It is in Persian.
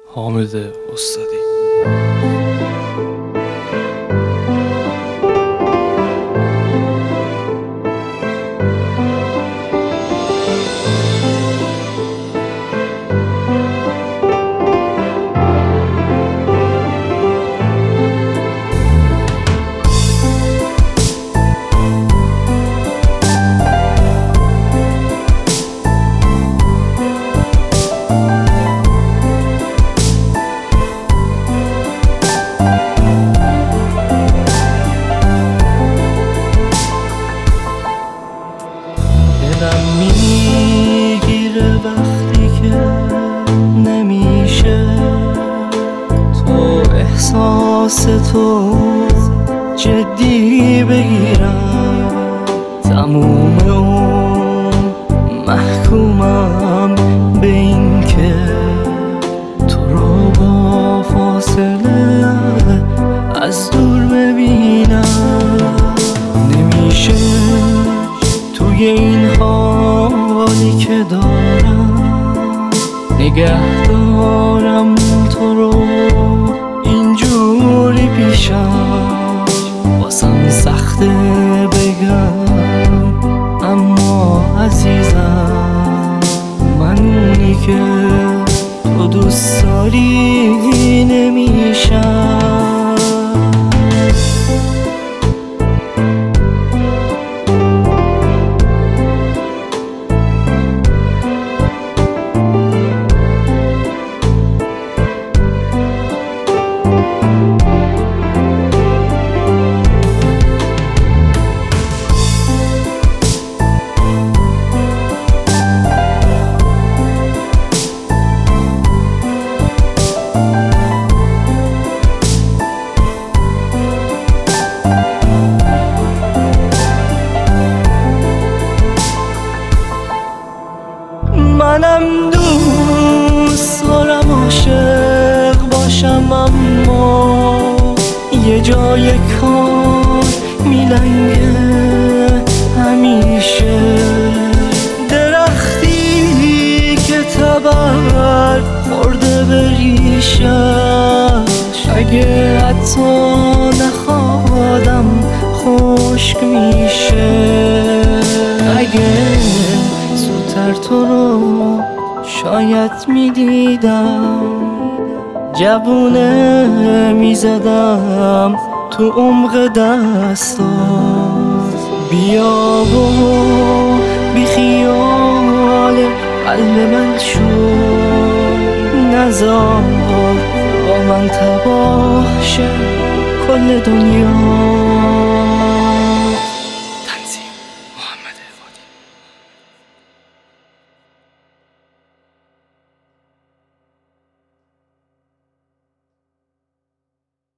حامد استادی. دلم میگیره وقتی که نمیشه تو احساس تو جدی بگیرم. تموم اون محکومم به این که تو رو با فاصله از دور ببینم. نمیشه توی این حالی که دارم نگه دارم تو رو اینجوری پیشم. واسم سخته بگم اما عزیزم من اونی که تو دوست داری نمیشم. منم دوست دارم عاشق باشم، اما یه جای کار میلنگه همیشه. درختی که تبر خورده به ریشش اگه حتی نخوادم خشک میشه. اگه زودتر تو رو شاید میدیدم جوونه میزدم تو عمق دستات. بیا و بی خیال قلب من شو، نزار با من تباه شه کل دنیا.